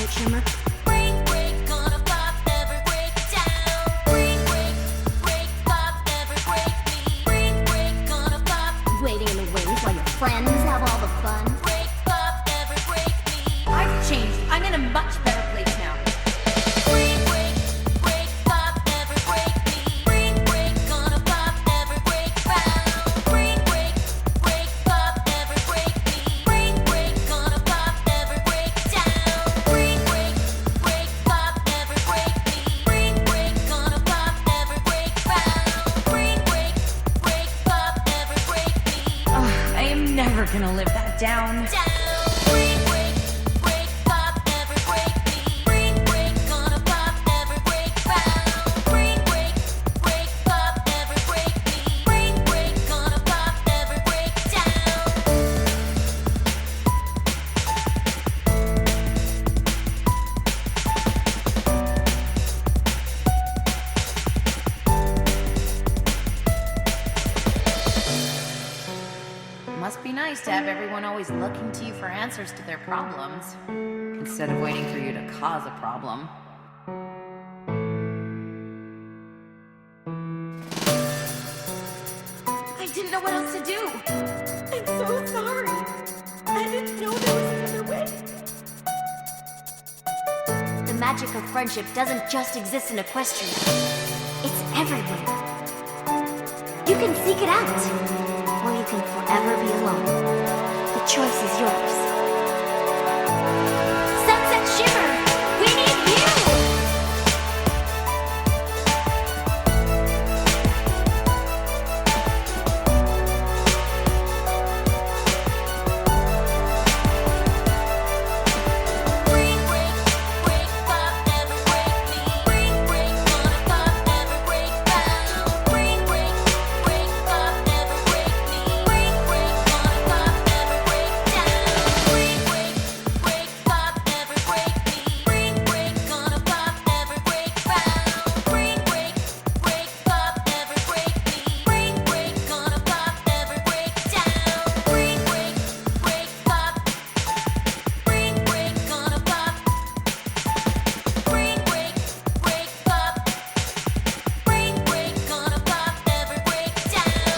right, Shimmer? Break, break, gonna pop, never break down. Break, break, break, pop, never break me. Break, break, gonna pop. Waiting in the wings while your friends have all the fun. Break, pop, never break me. I've changed. I'm in a much better place now. Break, break, break, pop, never break me. Break, break, gonna pop, never break round. Break, break, break, pop, never break me. Break, break, gonna pop, never break down. Break, break, break, pop, never break me. Break, break, gonna pop, never break round. Break, break, break, pop, never break me. I am never gonna live that down. Down. Break, break, break, pop, never break me. Break, break, gonna pop, never break round. Break, break, break, pop, never break me. Break, break, gonna pop, never break down. Must be nice to have everyone always looking to you for answers to their problems, instead of waiting for you to cause a problem. I didn't know what else to do. I'm so sorry. I didn't know there was another way. The magic of friendship doesn't just exist in Equestria. It's everywhere. You can seek it out, or you can forever be alone. The choice is yours. Sunset Shimmer, we need you! Break, break, break, pop, never break me. Break, break, gonna pop, never break round. Break, break, break, pop, never break me. Break, break, gonna pop, never break down. Break, break, break, pop, never break me. Break, break, gonna pop, never break round. Break, break, break, pop, never break me. Break, break, gonna pop, never break down. Break, break, break, pop. Break, break, gonna pop. Break, break, break, pop. Break, break, gonna pop, never break down.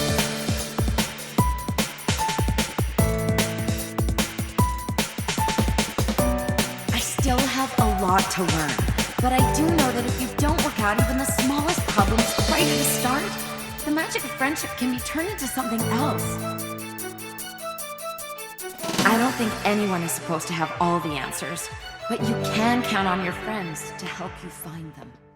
I still have a lot to learn, but I do know that if you don't work out even the smallest problems right at the start, the magic of friendship can be turned into something else. I don't think anyone is supposed to have all the answers, but you can count on your friends to help you find them.